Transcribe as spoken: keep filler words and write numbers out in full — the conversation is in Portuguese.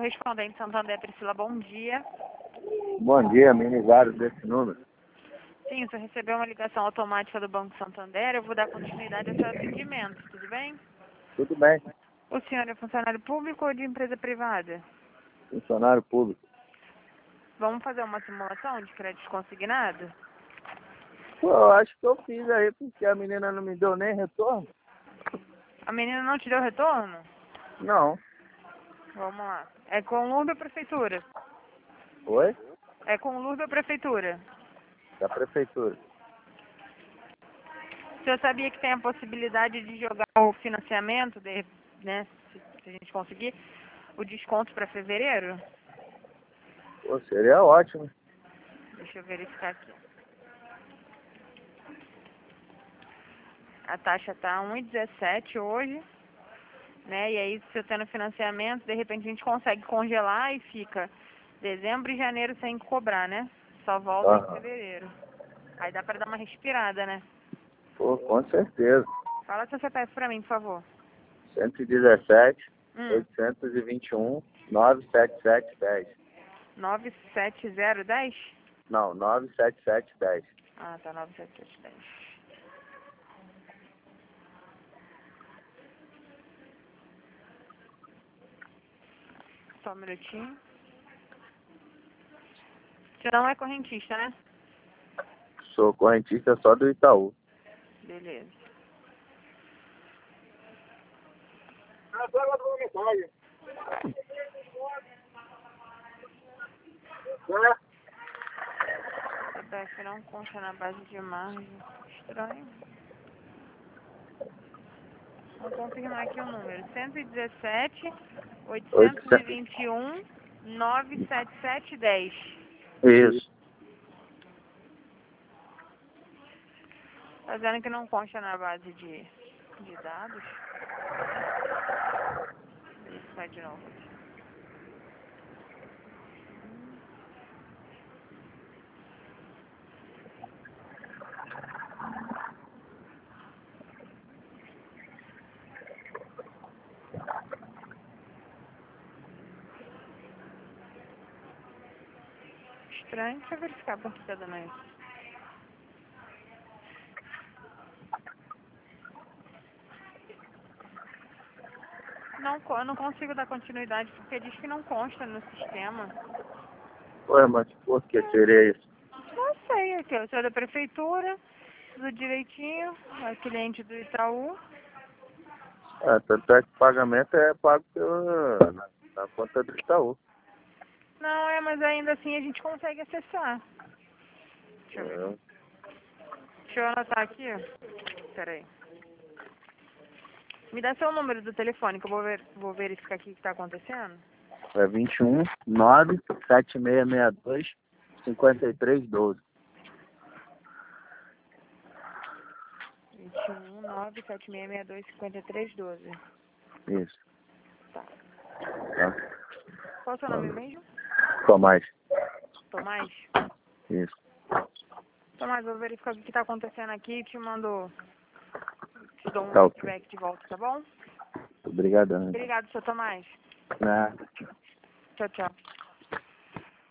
correspondente Santander, Priscila, bom dia. Bom dia, me ligaram desse número. Sim, o senhor recebeu uma ligação automática do Banco Santander, eu vou dar continuidade ao seu atendimento, tudo bem? Tudo bem, O senhor é funcionário público ou de empresa privada? funcionário público. Vamos fazer uma simulação de crédito consignado? Pô, eu acho que eu fiz aí, porque a menina não me deu nem retorno. A menina não te deu retorno? Não. Vamos lá. É com L U R B ou Prefeitura? Oi? É com L U R B ou Prefeitura? Da prefeitura. O senhor sabia que tem a possibilidade de jogar o financiamento, de, né, se, se a gente conseguir, o desconto para fevereiro? Pô, seria ótimo. Deixa eu verificar aqui. A taxa está um vírgula dezessete hoje, né? E aí, se eu tendo financiamento, de repente a gente consegue congelar e fica dezembro e janeiro sem cobrar, né? Só volta em Aham. fevereiro. Aí dá para dar uma respirada, né? Pô, com certeza. Fala seu C P F para mim, por favor. cento e dezessete, Hum, oitocentos e vinte e um, novecentos e setenta e sete, dez. nove sete zero um zero? Não, novecentos e setenta e sete, dez. Ah, tá, nove sete sete dez. Só um minutinho. Você não é correntista, né? Sou correntista só do Itaú. Beleza. C P F não consta na base de margem. Estranho. Vamos confirmar aqui o número. cento e dezessete, oitocentos e vinte e um, novecentos e setenta e sete, dez. Isso. Tá dizendo que não consta na base de, de dados? Vou verificar de novo aqui. Estranho. Deixa eu verificar por que tá dando isso. Não, co- eu não consigo dar continuidade porque diz que não consta no sistema. Ué, mas por que seria isso? Não sei, aqui, eu sou da prefeitura, tudo direitinho, é cliente do Itaú. É, tanto é que o pagamento é pago pela, na, na conta do Itaú. Não, é, mas ainda assim a gente consegue acessar. Deixa eu ver. É, Deixa eu anotar aqui, ó. Pera aí. Me dá seu número do telefone que eu vou, ver, vou verificar aqui o que tá acontecendo. é vinte e um, nove, sete seis seis dois, cinquenta e três, doze. vinte e um, nove, sete seis seis dois, cinquenta e três, doze. Isso. Tá. Tá? Qual é o seu nome mesmo? Tomás. Tomás? Isso. Tomás, eu vou verificar o que tá acontecendo aqui e te mando... Te dou um Tá ok. feedback de volta, tá bom? Obrigadão. Obrigado, seu Tomás. Nada. Tchau, tchau.